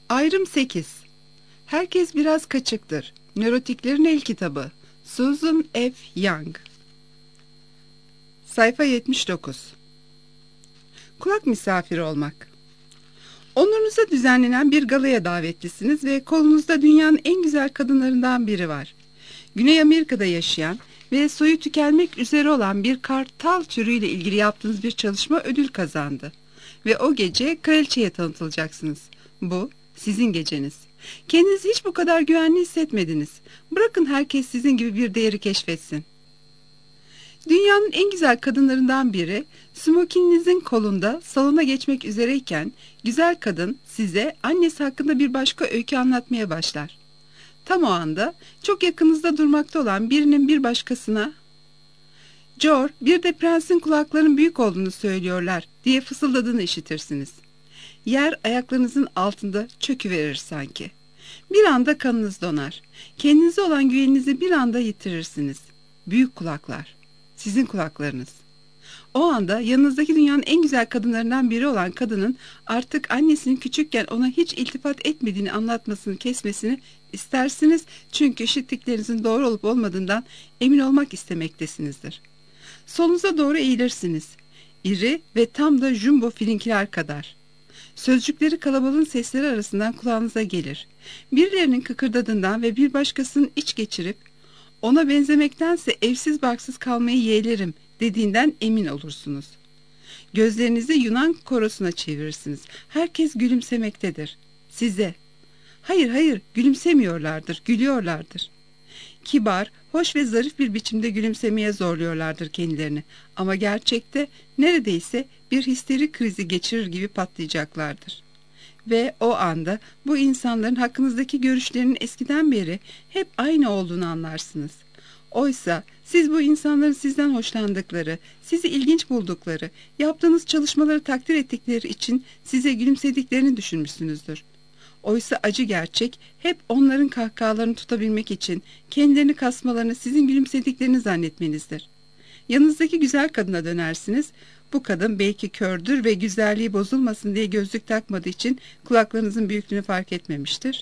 Ayrım 8. Herkes biraz kaçıktır. Nörotiklerin el kitabı. Susan F. Young. Sayfa 79. Kulak misafiri olmak. Onurunuza düzenlenen bir galaya davetlisiniz ve kolunuzda dünyanın en güzel kadınlarından biri var. Güney Amerika'da yaşayan ve soyu tükenmek üzere olan bir kartal türüyle ilgili yaptığınız bir çalışma ödül kazandı. Ve o gece kraliçeye tanıtılacaksınız. Bu sizin geceniz. Kendinizi hiç bu kadar güvenli hissetmediniz. Bırakın herkes sizin gibi bir değeri keşfetsin. Dünyanın en güzel kadınlarından biri, smokininizin kolunda salona geçmek üzereyken, güzel kadın size annesi hakkında bir başka öykü anlatmaya başlar. Tam o anda çok yakınızda durmakta olan birinin bir başkasına "Jor, bir de prensin kulaklarının büyük olduğunu söylüyorlar" diye fısıldadığını işitirsiniz. Yer ayaklarınızın altında çöküverir sanki. Bir anda kanınız donar. Kendinize olan güveninizi bir anda yitirirsiniz. Büyük kulaklar. Sizin kulaklarınız. O anda yanınızdaki dünyanın en güzel kadınlarından biri olan kadının artık annesinin küçükken ona hiç iltifat etmediğini anlatmasını kesmesini istersiniz. Çünkü işittiklerinizin doğru olup olmadığından emin olmak istemektesinizdir. Solunuza doğru eğilirsiniz. İri ve tam da jumbo filinkiler kadar. Sözcükleri kalabalığın sesleri arasından kulağınıza gelir. Birilerinin kıkırdadığından ve bir başkasının iç geçirip "Ona benzemektense evsiz barksız kalmayı yeğlerim" dediğinden emin olursunuz. Gözlerinizi Yunan korosuna çevirirsiniz. Herkes gülümsemektedir. Size. Hayır hayır, gülümsemiyorlardır, gülüyorlardır. Kibar, hoş ve zarif bir biçimde gülümsemeye zorluyorlardır kendilerini. Ama gerçekte neredeyse bir histeri krizi geçirir gibi patlayacaklardır. Ve o anda bu insanların hakkınızdaki görüşlerinin eskiden beri hep aynı olduğunu anlarsınız. Oysa siz bu insanların sizden hoşlandıkları, sizi ilginç buldukları, yaptığınız çalışmaları takdir ettikleri için size gülümsediklerini düşünmüşsünüzdür. Oysa acı gerçek hep onların kahkahalarını tutabilmek için kendilerini kasmalarını sizin gülümsediklerini zannetmenizdir. Yanınızdaki güzel kadına dönersiniz. Bu kadın belki kördür ve güzelliği bozulmasın diye gözlük takmadığı için kulaklarınızın büyüklüğünü fark etmemiştir.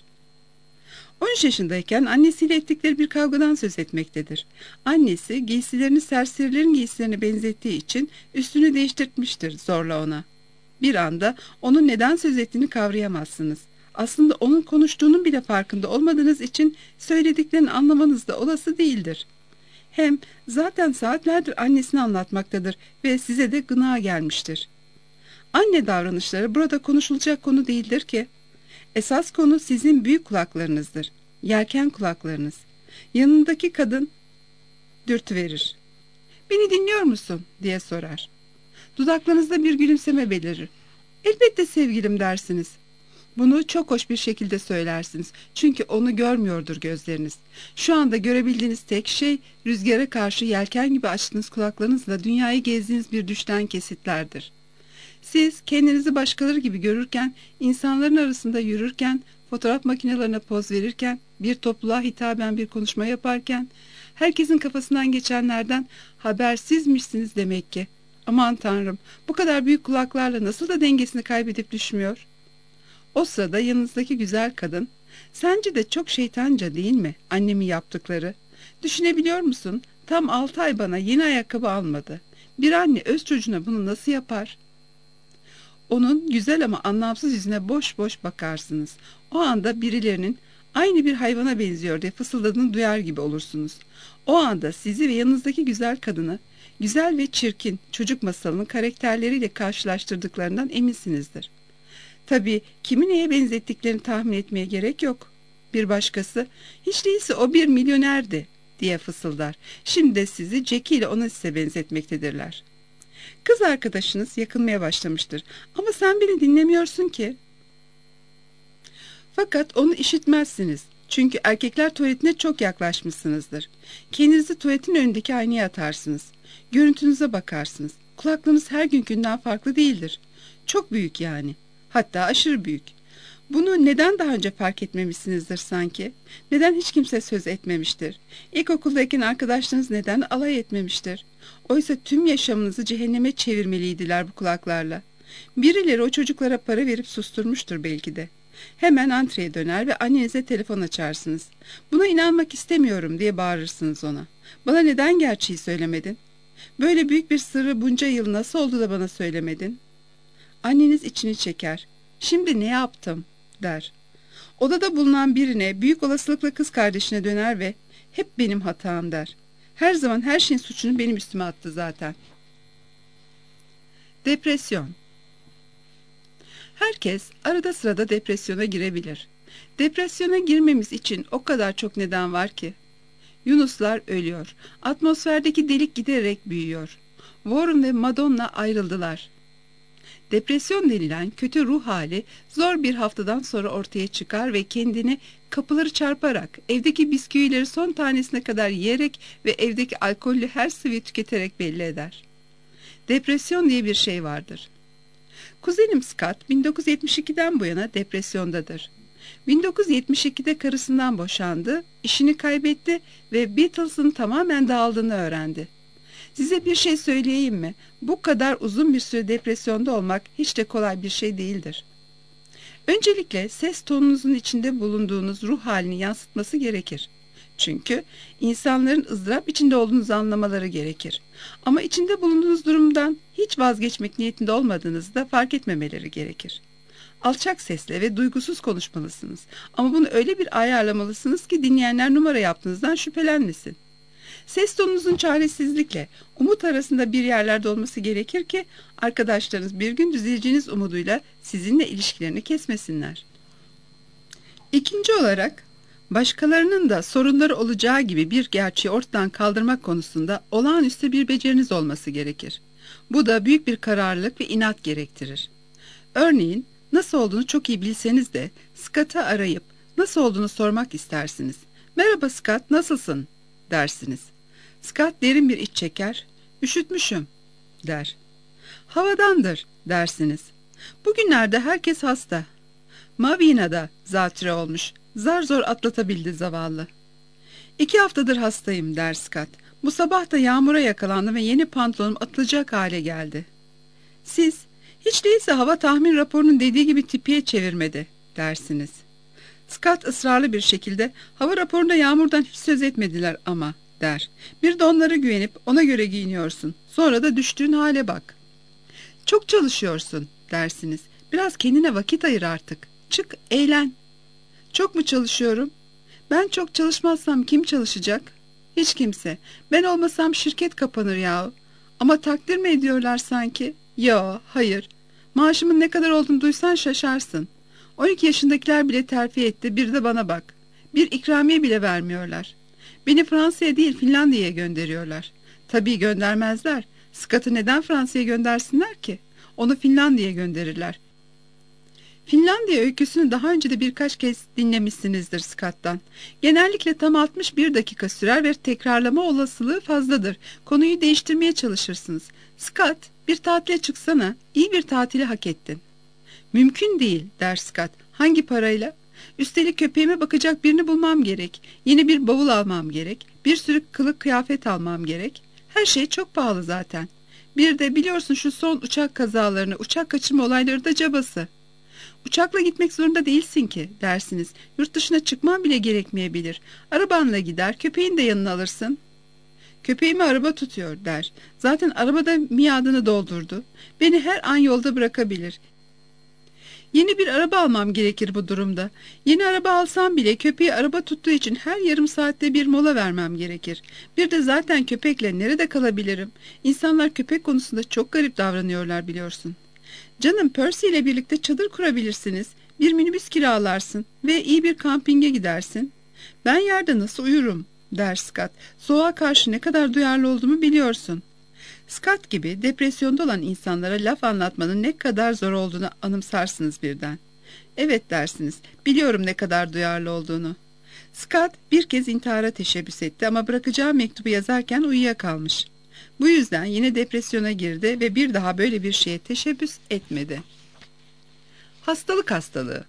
13 yaşındayken annesiyle ettikleri bir kavgadan söz etmektedir. Annesi giysilerini serserilerin giysilerine benzettiği için üstünü değiştirtmiştir zorla ona. Bir anda onun neden söz ettiğini kavrayamazsınız. Aslında onun konuştuğunun bile farkında olmadığınız için söylediklerini anlamanız da olası değildir. Hem zaten saatlerdir annesini anlatmaktadır ve size de gına gelmiştir. Anne davranışları burada konuşulacak konu değildir ki. Esas konu sizin büyük kulaklarınızdır. Yelken kulaklarınız. Yanındaki kadın dürtüverir. "Beni dinliyor musun?" diye sorar. Dudaklarınızda bir gülümseme belirir. "Elbette sevgilim" dersiniz. Bunu çok hoş bir şekilde söylersiniz. Çünkü onu görmüyordur gözleriniz. Şu anda görebildiğiniz tek şey rüzgara karşı yelken gibi açtığınız kulaklarınızla dünyayı gezdiğiniz bir düşten kesitlerdir. Siz kendinizi başkaları gibi görürken, insanların arasında yürürken, fotoğraf makinelerine poz verirken, bir topluluğa hitaben bir konuşma yaparken, herkesin kafasından geçenlerden habersizmişsiniz demek ki. Aman Tanrım, bu kadar büyük kulaklarla nasıl da dengesini kaybedip düşmüyor? O sırada yanınızdaki güzel kadın, "Sence de çok şeytanca değil mi annemin yaptıkları? Düşünebiliyor musun? Tam 6 ay bana yeni ayakkabı almadı. Bir anne öz çocuğuna bunu nasıl yapar?" Onun güzel ama anlamsız yüzüne boş boş bakarsınız. O anda birilerinin "Aynı bir hayvana benziyor" diye fısıldadığını duyar gibi olursunuz. O anda sizi ve yanınızdaki güzel kadını güzel ve çirkin çocuk masalının karakterleriyle karşılaştırdıklarından eminsinizdir. Tabii kimi neye benzettiklerini tahmin etmeye gerek yok. Bir başkası "Hiç değilse o bir milyonerdi" diye fısıldar. Şimdi de sizi Jackie ile ona size benzetmektedirler. Kız arkadaşınız yakınmaya başlamıştır. "Ama sen beni dinlemiyorsun ki." Fakat onu işitmezsiniz. Çünkü erkekler tuvaletine çok yaklaşmışsınızdır. Kendinizi tuvaletin önündeki aynaya atarsınız. Görüntünüze bakarsınız. Kulaklarınız her günkünden farklı değildir. Çok büyük yani. Hatta aşırı büyük. Bunu neden daha önce fark etmemişsinizdir sanki? Neden hiç kimse söz etmemiştir? İlkokuldayken arkadaşlarınız neden alay etmemiştir? Oysa tüm yaşamınızı cehenneme çevirmeliydiler bu kulaklarla. Birileri o çocuklara para verip susturmuştur belki de. Hemen antreye döner ve annenize telefon açarsınız. Buna inanmak istemiyorum diye bağırırsınız ona. Bana neden gerçeği söylemedin? Böyle büyük bir sırrı bunca yıl nasıl oldu da bana söylemedin? Anneniz içini çeker. Şimdi ne yaptım der. Odada bulunan birine, büyük olasılıkla kız kardeşine döner ve hep benim hatam der. Her zaman her şeyin suçunu benim üstüme attı zaten. Depresyon. Herkes arada sırada depresyona girebilir. Depresyona girmemiz için o kadar çok neden var ki. Yunuslar ölüyor. Atmosferdeki delik giderek büyüyor. Warren ve Madonna ayrıldılar. Depresyon denilen kötü ruh hali zor bir haftadan sonra ortaya çıkar ve kendini kapıları çarparak, evdeki bisküvileri son tanesine kadar yiyerek ve evdeki alkollü her sıvıyı tüketerek belli eder. Depresyon diye bir şey vardır. Kuzenim Scott 1972'den bu yana depresyondadır. 1972'de karısından boşandı, işini kaybetti ve Beatles'ın tamamen dağıldığını öğrendi. Size bir şey söyleyeyim mi? Bu kadar uzun bir süre depresyonda olmak hiç de kolay bir şey değildir. Öncelikle ses tonunuzun içinde bulunduğunuz ruh halini yansıtması gerekir. Çünkü insanların ızdırap içinde olduğunuzu anlamaları gerekir. Ama içinde bulunduğunuz durumdan hiç vazgeçmek niyetinde olmadığınızı da fark etmemeleri gerekir. Alçak sesle ve duygusuz konuşmalısınız. Ama bunu öyle bir ayarlamalısınız ki dinleyenler numara yaptığınızdan şüphelenmesin. Ses tonunuzun çaresizlikle umut arasında bir yerlerde olması gerekir ki arkadaşlarınız bir gün düzeleceğiniz umuduyla sizinle ilişkilerini kesmesinler. İkinci olarak, başkalarının da sorunları olacağı gibi bir gerçeği ortadan kaldırmak konusunda olağanüstü bir beceriniz olması gerekir. Bu da büyük bir kararlılık ve inat gerektirir. Örneğin, nasıl olduğunu çok iyi bilseniz de Scott'ı arayıp nasıl olduğunu sormak istersiniz. "Merhaba Scott, nasılsın?" dersiniz. Scott derin bir iç çeker. "Üşütmüşüm," der. "Havadandır," dersiniz. "Bugünlerde herkes hasta." Mavina'da zatürre olmuş. Zar zor atlatabildi zavallı. "2 haftadır hastayım," der Scott. "Bu sabah da yağmura yakalandım ve yeni pantolonum atılacak hale geldi." Siz, "Hiç değilse hava tahmin raporunun dediği gibi tipiye çevirmedi," dersiniz. Scott ısrarlı bir şekilde, "Hava raporunda yağmurdan hiç söz etmediler ama," der. "Bir de onlara güvenip ona göre giyiniyorsun. Sonra da düştüğün hale bak." "Çok çalışıyorsun," dersiniz. "Biraz kendine vakit ayır artık. Çık, eğlen." "Çok mu çalışıyorum?" "Ben çok çalışmazsam kim çalışacak?" "Hiç kimse. Ben olmasam şirket kapanır yahu." "Ama takdir mi ediyorlar sanki?" "Yo, hayır. Maaşımın ne kadar olduğunu duysan şaşarsın. 12 yaşındakiler bile terfi etti, bir de bana bak. Bir ikramiye bile vermiyorlar. Beni Fransa'ya değil Finlandiya'ya gönderiyorlar." "Tabii göndermezler. Scott'ı neden Fransa'ya göndersinler ki? Onu Finlandiya'ya gönderirler." Finlandiya öyküsünü daha önce de birkaç kez dinlemişsinizdir Scott'tan. Genellikle tam 61 dakika sürer ve tekrarlama olasılığı fazladır. Konuyu değiştirmeye çalışırsınız. "Scott, bir tatile çıksana. İyi bir tatili hak ettin." "Mümkün değil," der Scott. "Hangi parayla? Üstelik köpeğime bakacak birini bulmam gerek. Yeni bir bavul almam gerek. Bir sürü kılık kıyafet almam gerek. Her şey çok pahalı zaten. Bir de biliyorsun şu son uçak kazalarını, uçak kaçırma olayları da cabası." "Uçakla gitmek zorunda değilsin ki," dersiniz. "Yurt dışına çıkman bile gerekmeyebilir. Arabanla gider, köpeğini de yanına alırsın." "Köpeğimi araba tutuyor," der. "Zaten arabada miadını doldurdu. Beni her an yolda bırakabilir. Yeni bir araba almam gerekir bu durumda. Yeni araba alsam bile köpeği araba tuttuğu için her yarım saatte bir mola vermem gerekir. Bir de zaten köpekle nerede kalabilirim? İnsanlar köpek konusunda çok garip davranıyorlar biliyorsun." "Canım, Percy ile birlikte çadır kurabilirsiniz. Bir minibüs kiralarsın ve iyi bir kampinge gidersin." "Ben yerde nasıl uyurum?" der Scott. "Soğuğa karşı ne kadar duyarlı olduğumu biliyorsun." Scott gibi depresyonda olan insanlara laf anlatmanın ne kadar zor olduğunu anımsarsınız birden. "Evet," dersiniz. "Biliyorum ne kadar duyarlı olduğunu." Scott bir kez intihara teşebbüs etti ama bırakacağı mektubu yazarken uyuyakalmış. Bu yüzden yine depresyona girdi ve bir daha böyle bir şeye teşebbüs etmedi. Hastalık hastalığı.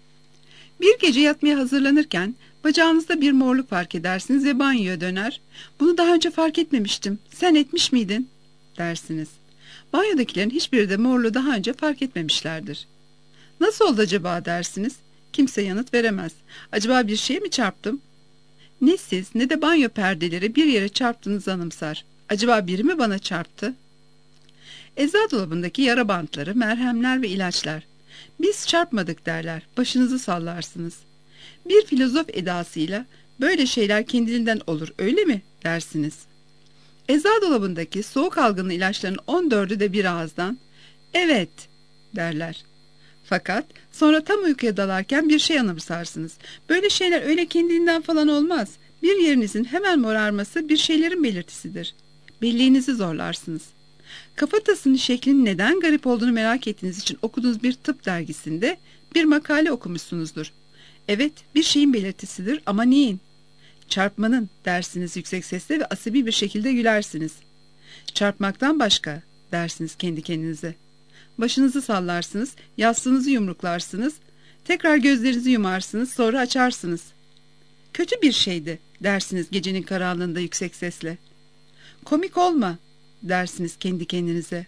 Bir gece yatmaya hazırlanırken bacağınızda bir morluk fark edersiniz ve banyoya döner. "Bunu daha önce fark etmemiştim. Sen etmiş miydin?" dersiniz. Banyodakilerin hiçbiri de morluğu daha önce fark etmemişlerdir. "Nasıl oldu acaba?" dersiniz. Kimse yanıt veremez. Acaba bir şeye mi çarptım? Ne siz ne de banyo perdeleri bir yere çarptığınızı anımsar. Acaba biri mi bana çarptı? Eczacı dolabındaki yara bantları, merhemler ve ilaçlar. Biz çarpmadık derler. Başınızı sallarsınız. Bir filozof edasıyla böyle şeyler kendiliğinden olur öyle mi dersiniz. Eczacı dolabındaki soğuk algınlı ilaçların 14'ü de bir ağızdan evet derler. Fakat sonra tam uykuya dalarken bir şey anımsarsınız. Böyle şeyler öyle kendiliğinden falan olmaz. Bir yerinizin hemen morarması bir şeylerin belirtisidir. Belleğinizi zorlarsınız. Kafatasının şeklinin neden garip olduğunu merak ettiğiniz için okuduğunuz bir tıp dergisinde bir makale okumuşsunuzdur. Evet, bir şeyin belirtisidir ama neyin? Çarpmanın dersiniz yüksek sesle ve asabi bir şekilde gülersiniz. Çarpmaktan başka dersiniz kendi kendinize. Başınızı sallarsınız, yastığınızı yumruklarsınız, tekrar gözlerinizi yumarsınız, sonra açarsınız. Kötü bir şeydi dersiniz gecenin karanlığında yüksek sesle. Komik olma dersiniz kendi kendinize.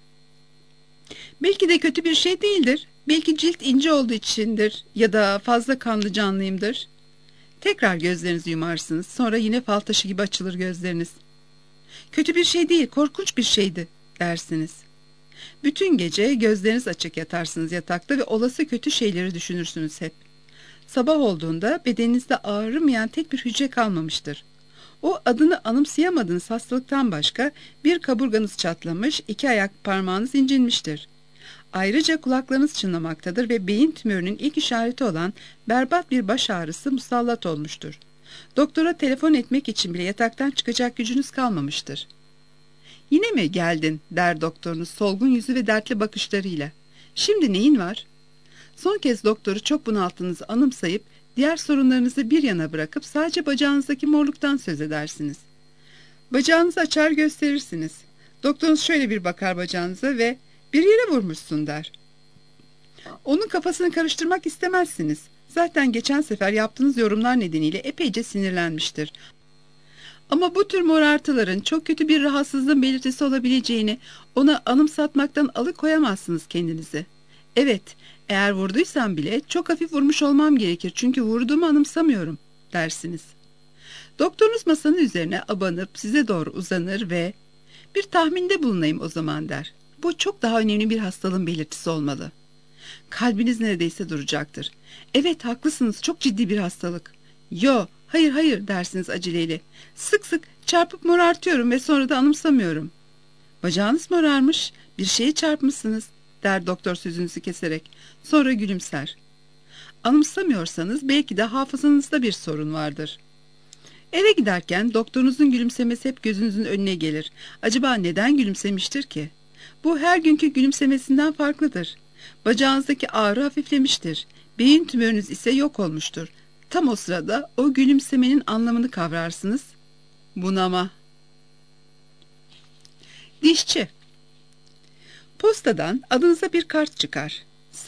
Belki de kötü bir şey değildir. Belki cilt ince olduğu içindir ya da fazla kanlı canlıyımdır. Tekrar gözlerinizi yumarsınız, sonra yine fal taşı gibi açılır gözleriniz. Kötü bir şey değil, korkunç bir şeydi dersiniz. Bütün gece gözleriniz açık yatarsınız yatakta ve olası kötü şeyleri düşünürsünüz hep. Sabah olduğunda bedeninizde ağrımayan tek bir hücre kalmamıştır. O adını anımsayamadığınız hastalıktan başka bir kaburganız çatlamış, 2 ayak parmağınız incinmiştir. Ayrıca kulaklarınız çınlamaktadır ve beyin tümörünün ilk işareti olan berbat bir baş ağrısı musallat olmuştur. Doktora telefon etmek için bile yataktan çıkacak gücünüz kalmamıştır. Yine mi geldin der doktorunuz solgun yüzü ve dertli bakışlarıyla. Şimdi neyin var? Son kez doktoru çok bunalttığınızı anımsayıp diğer sorunlarınızı bir yana bırakıp sadece bacağınızdaki morluktan söz edersiniz. Bacağınızı açar gösterirsiniz. Doktorunuz şöyle bir bakar bacağınıza ve bir yere vurmuşsun der. Onun kafasını karıştırmak istemezsiniz. Zaten geçen sefer yaptığınız yorumlar nedeniyle epeyce sinirlenmiştir. Ama bu tür morartıların çok kötü bir rahatsızlığın belirtisi olabileceğini ona anımsatmaktan alıkoyamazsınız kendinizi. Evet, eğer vurduysam bile çok hafif vurmuş olmam gerekir çünkü vurduğumu anımsamıyorum dersiniz. Doktorunuz masanın üzerine abanıp size doğru uzanır ve bir tahminde bulunayım o zaman der. Bu çok daha önemli bir hastalığın belirtisi olmalı. Kalbiniz neredeyse duracaktır. Evet haklısınız, çok ciddi bir hastalık. Yo, hayır hayır dersiniz aceleyle. Sık sık çarpıp morartıyorum ve sonra da anımsamıyorum. Bacağınız morarmış, bir şeye çarpmışsınız der doktor sözünüzü keserek. Sonra gülümser. Anımsamıyorsanız belki de hafızanızda bir sorun vardır. Eve giderken doktorunuzun gülümsemesi hep gözünüzün önüne gelir. Acaba neden gülümsemiştir ki? Bu her günkü gülümsemesinden farklıdır. Bacağınızdaki ağrı hafiflemiştir. Beyin tümörünüz ise yok olmuştur. Tam o sırada o gülümsemenin anlamını kavrarsınız. Bunama. Dişçi. Postadan adınıza bir kart çıkar. Sayın ...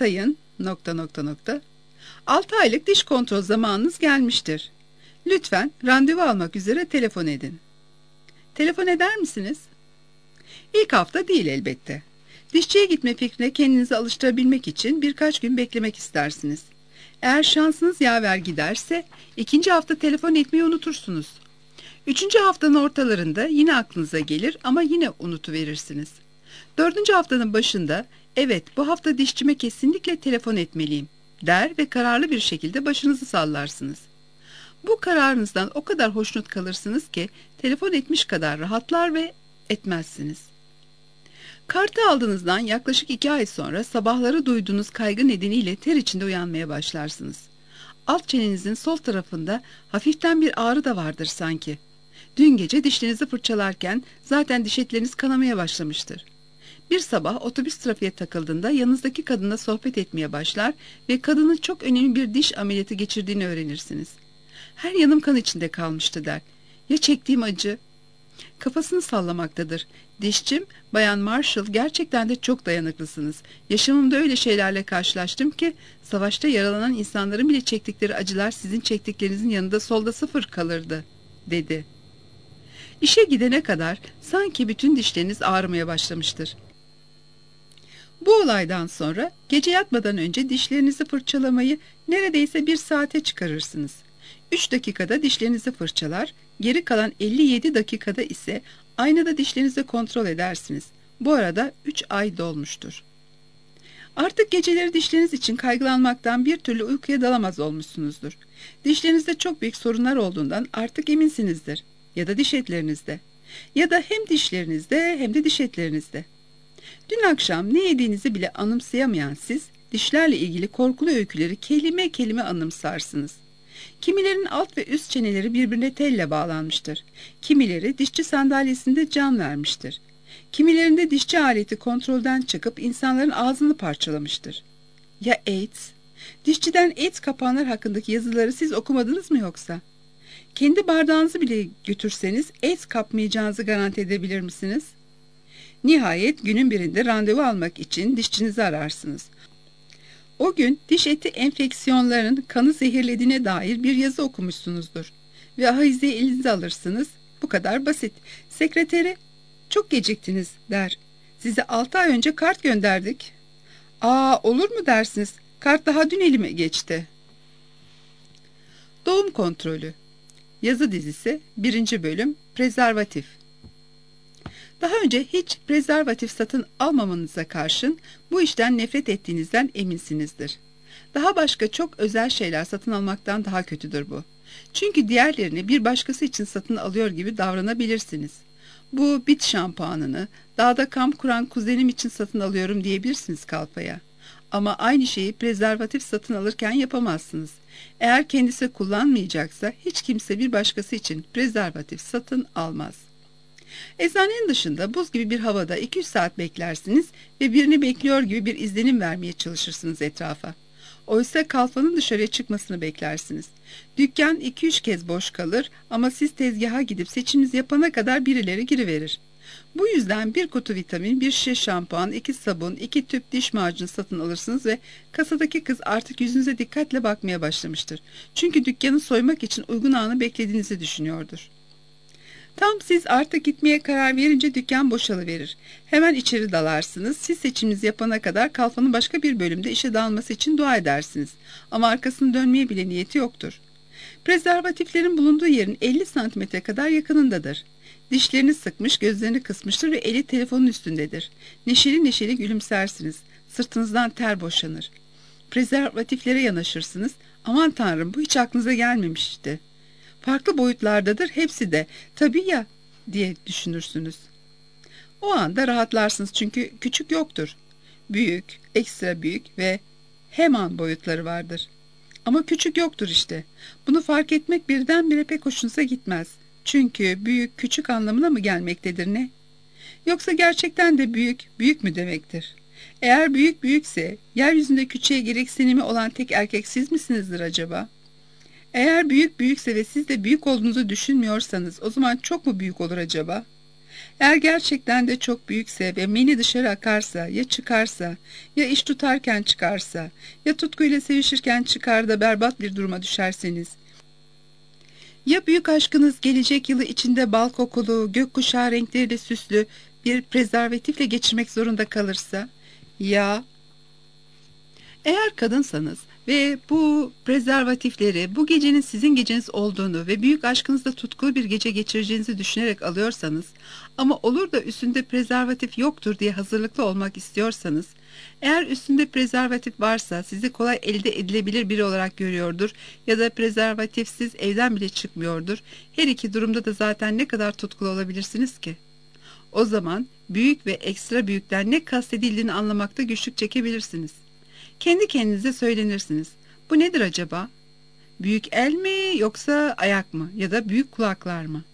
6 aylık diş kontrol zamanınız gelmiştir. Lütfen randevu almak üzere telefon edin. Telefon eder misiniz? İlk hafta değil elbette. Dişçiye gitme fikrine kendinizi alıştırabilmek için birkaç gün beklemek istersiniz. Eğer şansınız yaver giderse 2. hafta telefon etmeyi unutursunuz. 3. haftanın ortalarında yine aklınıza gelir ama yine unutuverirsiniz. 4. haftanın başında evet bu hafta dişçime kesinlikle telefon etmeliyim der ve kararlı bir şekilde başınızı sallarsınız. Bu kararınızdan o kadar hoşnut kalırsınız ki telefon etmiş kadar rahatlar ve etmezsiniz. Kartı aldığınızdan yaklaşık 2 ay sonra sabahları duyduğunuz kaygı nedeniyle ter içinde uyanmaya başlarsınız. Alt çenenizin sol tarafında hafiften bir ağrı da vardır sanki. Dün gece dişlerinizi fırçalarken zaten diş etleriniz kanamaya başlamıştır. Bir sabah otobüs trafiğe takıldığında yanınızdaki kadınla sohbet etmeye başlar ve kadının çok önemli bir diş ameliyatı geçirdiğini öğrenirsiniz. Her yanım kan içinde kalmıştı der. Ya çektiğim acı? Kafasını sallamaktadır. Dişçim, Bayan Marshall gerçekten de çok dayanıklısınız. Yaşamımda öyle şeylerle karşılaştım ki savaşta yaralanan insanların bile çektikleri acılar sizin çektiklerinizin yanında solda 0 kalırdı, dedi. İşe gidene kadar sanki bütün dişleriniz ağrımaya başlamıştır. Bu olaydan sonra gece yatmadan önce dişlerinizi fırçalamayı neredeyse 1 saate çıkarırsınız. 3 dakikada dişlerinizi fırçalar, geri kalan 57 dakikada ise aynada dişlerinizi kontrol edersiniz. Bu arada 3 ay dolmuştur. Artık geceleri dişleriniz için kaygılanmaktan bir türlü uykuya dalamaz olmuşsunuzdur. Dişlerinizde çok büyük sorunlar olduğundan artık eminsinizdir. Ya da diş etlerinizde. Ya da hem dişlerinizde hem de diş etlerinizde. Dün akşam ne yediğinizi bile anımsayamayan siz, dişlerle ilgili korkulu öyküleri kelime kelime anımsarsınız. Kimilerin alt ve üst çeneleri birbirine telle bağlanmıştır. Kimileri dişçi sandalyesinde can vermiştir. Kimilerinde dişçi aleti kontrolden çıkıp insanların ağzını parçalamıştır. Ya AIDS? Dişçiden AIDS kapanlar hakkındaki yazıları siz okumadınız mı yoksa? Kendi bardağınızı bile götürseniz AIDS kapmayacağınızı garanti edebilir misiniz? Nihayet günün birinde randevu almak için dişçinizi ararsınız. O gün diş eti enfeksiyonlarının kanı zehirlediğine dair bir yazı okumuşsunuzdur. Ve ahizeyi elinize alırsınız. Bu kadar basit. Sekreteri, "Çok geciktiniz," der. "Size 6 ay önce kart gönderdik." "Aa, olur mu dersiniz? Kart daha dün elime geçti." Doğum kontrolü. Yazı dizisi 1. bölüm Prezervatif. Daha önce hiç prezervatif satın almamanıza karşın bu işten nefret ettiğinizden eminsinizdir. Daha başka çok özel şeyler satın almaktan daha kötüdür bu. Çünkü diğerlerini bir başkası için satın alıyor gibi davranabilirsiniz. Bu bit şampuanını dağda kamp kuran kuzenim için satın alıyorum diyebilirsiniz kalfaya. Ama aynı şeyi prezervatif satın alırken yapamazsınız. Eğer kendisi kullanmayacaksa hiç kimse bir başkası için prezervatif satın almaz. Eczanenin dışında buz gibi bir havada 200 saat beklersiniz ve birini bekliyor gibi bir izlenim vermeye çalışırsınız etrafa. Oysa kalfanın dışarıya çıkmasını beklersiniz. Dükkan 2-3 kez boş kalır ama siz tezgaha gidip seçiminizi yapana kadar birileri giriverir. Bu yüzden bir kutu vitamin, bir şişe şampuan, 2 sabun, 2 tüp diş macunu satın alırsınız ve kasadaki kız artık yüzünüze dikkatle bakmaya başlamıştır. Çünkü dükkanı soymak için uygun anı beklediğinizi düşünüyordur. Tam siz artık gitmeye karar verince dükkan boşalıverir. Hemen içeri dalarsınız. Siz seçiminizi yapana kadar kalfanın başka bir bölümde işe dalması için dua edersiniz. Ama arkasını dönmeye bile niyeti yoktur. Prezervatiflerin bulunduğu yerin 50 santimetre kadar yakınındadır. Dişlerini sıkmış, gözlerini kısmıştır ve eli telefonun üstündedir. Neşeli neşeli gülümsersiniz. Sırtınızdan ter boşanır. Prezervatiflere yanaşırsınız. Aman tanrım, bu hiç aklınıza gelmemişti. Farklı boyutlardadır hepsi de. Tabii ya, diye düşünürsünüz. O anda rahatlarsınız çünkü küçük yoktur. Büyük, ekstra büyük ve hemen boyutları vardır. Ama küçük yoktur işte. Bunu fark etmek birdenbire pek hoşunuza gitmez. Çünkü büyük küçük anlamına mı gelmektedir ne? Yoksa gerçekten de büyük, büyük mü demektir? Eğer büyük büyükse, yeryüzünde küçüğe gereksinimi olan tek erkek siz misinizdir acaba? Eğer büyük büyükse ve siz de büyük olduğunuzu düşünmüyorsanız o zaman çok mu büyük olur acaba? Eğer gerçekten de çok büyükse ve meni dışarı akarsa, ya çıkarsa, ya iş tutarken çıkarsa, ya tutkuyla sevişirken çıkar da berbat bir duruma düşerseniz, ya büyük aşkınız gelecek yılı içinde bal kokulu, gökkuşağı renkleriyle süslü bir prezervatifle geçirmek zorunda kalırsa, ya... Eğer kadınsanız ve bu prezervatifleri bu gecenin sizin geceniz olduğunu ve büyük aşkınızla tutkulu bir gece geçireceğinizi düşünerek alıyorsanız ama olur da üstünde prezervatif yoktur diye hazırlıklı olmak istiyorsanız, eğer üstünde prezervatif varsa sizi kolay elde edilebilir biri olarak görüyordur ya da prezervatifsiz evden bile çıkmıyordur, her iki durumda da zaten ne kadar tutkulu olabilirsiniz ki? O zaman büyük ve ekstra büyükten ne kastedildiğini anlamakta güçlük çekebilirsiniz. Kendi kendinize söylenirsiniz. Bu nedir acaba? Büyük el mi yoksa ayak mı ya da büyük kulaklar mı?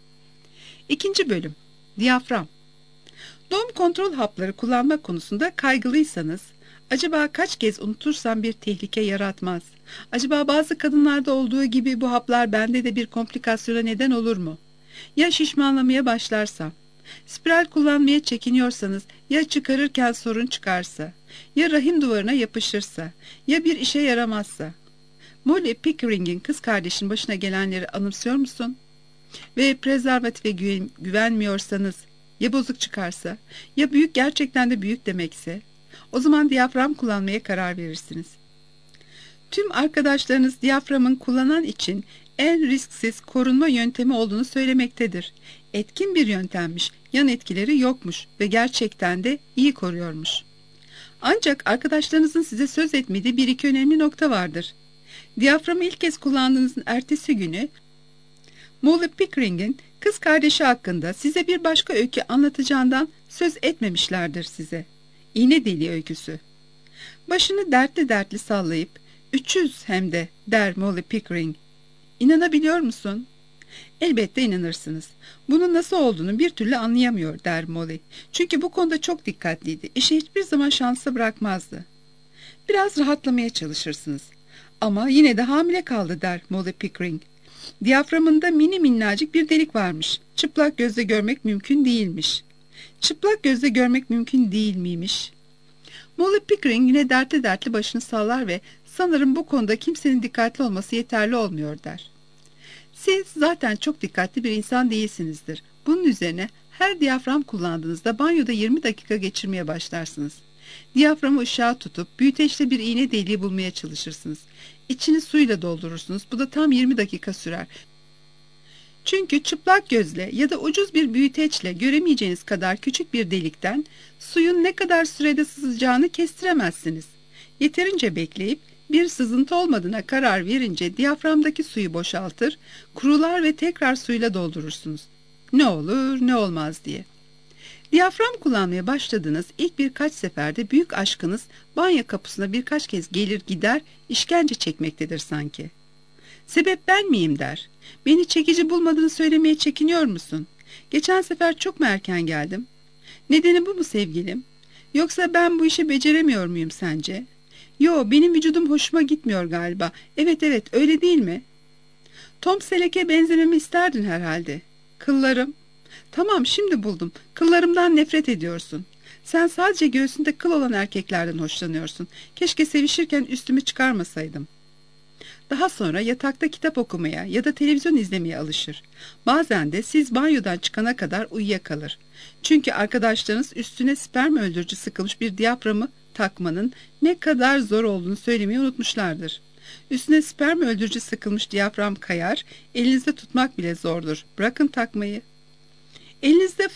2. bölüm Diyafram. Doğum kontrol hapları kullanma konusunda kaygılıysanız, acaba kaç kez unutursam bir tehlike yaratmaz? Acaba bazı kadınlarda olduğu gibi bu haplar bende de bir komplikasyona neden olur mu? Ya şişmanlamaya başlarsam? Spiral kullanmaya çekiniyorsanız, ya çıkarırken sorun çıkarsa, ya rahim duvarına yapışırsa, ya bir işe yaramazsa. Molly Pickering'in kız kardeşin başına gelenleri anımsıyor musun? Ve prezervatife güvenmiyorsanız, ya bozuk çıkarsa, ya büyük gerçekten de büyük demekse, O zaman diyafram kullanmaya karar verirsiniz. Tüm arkadaşlarınız diyaframın kullanan için en risksiz korunma yöntemi olduğunu söylemektedir. Etkin bir yöntemmiş, yan etkileri yokmuş ve gerçekten de iyi koruyormuş. Ancak arkadaşlarınızın size söz etmediği bir iki önemli nokta vardır. Diyaframı ilk kez kullandığınızın ertesi günü Molly Pickering'in kız kardeşi hakkında size bir başka öykü anlatacağından söz etmemişlerdir size. İğne deliği öyküsü. Başını dertli dertli sallayıp 300 hem de der Molly Pickering. İnanabiliyor musun? Elbette inanırsınız. Bunun nasıl olduğunu bir türlü anlayamıyor der Molly. Çünkü bu konuda çok dikkatliydi. İşi hiçbir zaman şansa bırakmazdı. Biraz rahatlamaya çalışırsınız. Ama yine de hamile kaldı der Molly Pickering. Diyaframında mini minnacık bir delik varmış. Çıplak gözle görmek mümkün değilmiş. Çıplak gözle görmek mümkün değil miymiş? Molly Pickering yine dertli dertli başını sallar ve sanırım bu konuda kimsenin dikkatli olması yeterli olmuyor der. Siz zaten çok dikkatli bir insan değilsinizdir. Bunun üzerine her diyafram kullandığınızda banyoda 20 dakika geçirmeye başlarsınız. Diyaframı ışığa tutup büyüteçle bir iğne deliği bulmaya çalışırsınız. İçini suyla doldurursunuz. Bu da tam 20 dakika sürer. Çünkü çıplak gözle ya da ucuz bir büyüteçle göremeyeceğiniz kadar küçük bir delikten suyun ne kadar sürede sızacağını kestiremezsiniz. Yeterince bekleyip bir sızıntı olmadığına karar verince diyaframdaki suyu boşaltır, kurular ve tekrar suyla doldurursunuz. Ne olur ne olmaz diye. Diyafram kullanmaya başladığınız ilk birkaç seferde büyük aşkınız banyo kapısına birkaç kez gelir gider, işkence çekmektedir sanki. Sebep ben miyim der. Beni çekici bulmadığını söylemeye çekiniyor musun? Geçen sefer çok mu erken geldim? Nedeni bu mu sevgilim? Yoksa ben bu işi beceremiyor muyum sence? Yo, benim vücudum hoşuma gitmiyor galiba. Evet öyle değil mi? Tom Selleck'e benzememi isterdin herhalde. Kıllarım. Tamam, şimdi buldum. Kıllarımdan nefret ediyorsun. Sen sadece göğsünde kıl olan erkeklerden hoşlanıyorsun. Keşke sevişirken üstümü çıkarmasaydım. Daha sonra yatakta kitap okumaya ya da televizyon izlemeye alışır. Bazen de siz banyodan çıkana kadar uyuyakalır. Çünkü arkadaşlarınız üstüne sperm öldürücü sıkılmış bir diyaframı takmanın ne kadar zor olduğunu söylemeyi unutmuşlardır. Üstüne sperm öldürücü sıkılmış diyafram kayar, elinizde tutmak bile zordur. Bırakın takmayı. Elinizde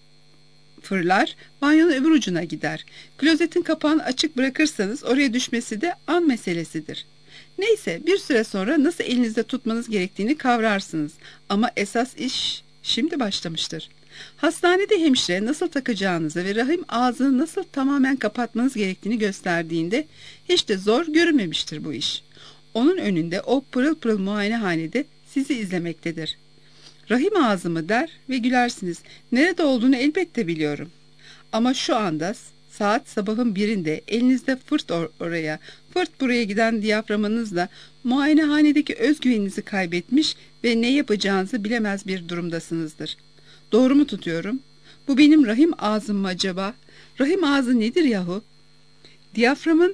fırlar, banyonun öbür ucuna gider. Klozetin kapağını açık bırakırsanız oraya düşmesi de an meselesidir. Neyse, bir süre sonra nasıl elinizde tutmanız gerektiğini kavrarsınız. Ama esas iş şimdi başlamıştır. Hastanede hemşire nasıl takacağınızı ve rahim ağzını nasıl tamamen kapatmanız gerektiğini gösterdiğinde hiç de zor görünmemiştir bu iş. Onun önünde o pırıl pırıl muayenehanede sizi izlemektedir. Rahim ağzı mı der ve gülersiniz. Nerede olduğunu elbette biliyorum. Ama şu anda saat sabahın birinde elinizde fırt oraya, fırt buraya giden diyaframınızla muayenehanedeki özgüveninizi kaybetmiş ve ne yapacağınızı bilemez bir durumdasınızdır. Doğru mu tutuyorum? Bu benim rahim ağzım mı acaba? Rahim ağzı nedir yahu? Diyaframın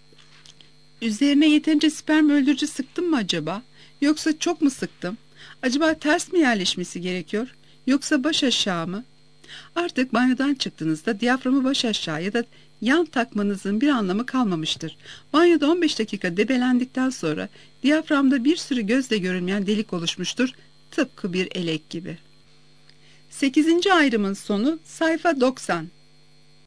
üzerine yeterince sperm öldürücü sıktım mı acaba? Yoksa çok mu sıktım? Acaba ters mi yerleşmesi gerekiyor? Yoksa baş aşağı mı? Artık banyodan çıktığınızda diyaframı baş aşağı ya da yan takmanızın bir anlamı kalmamıştır. Banyoda 15 dakika debelendikten sonra diyaframda bir sürü gözle görülmeyen delik oluşmuştur. Tıpkı bir elek gibi. 8. ayrımın sonu sayfa 90.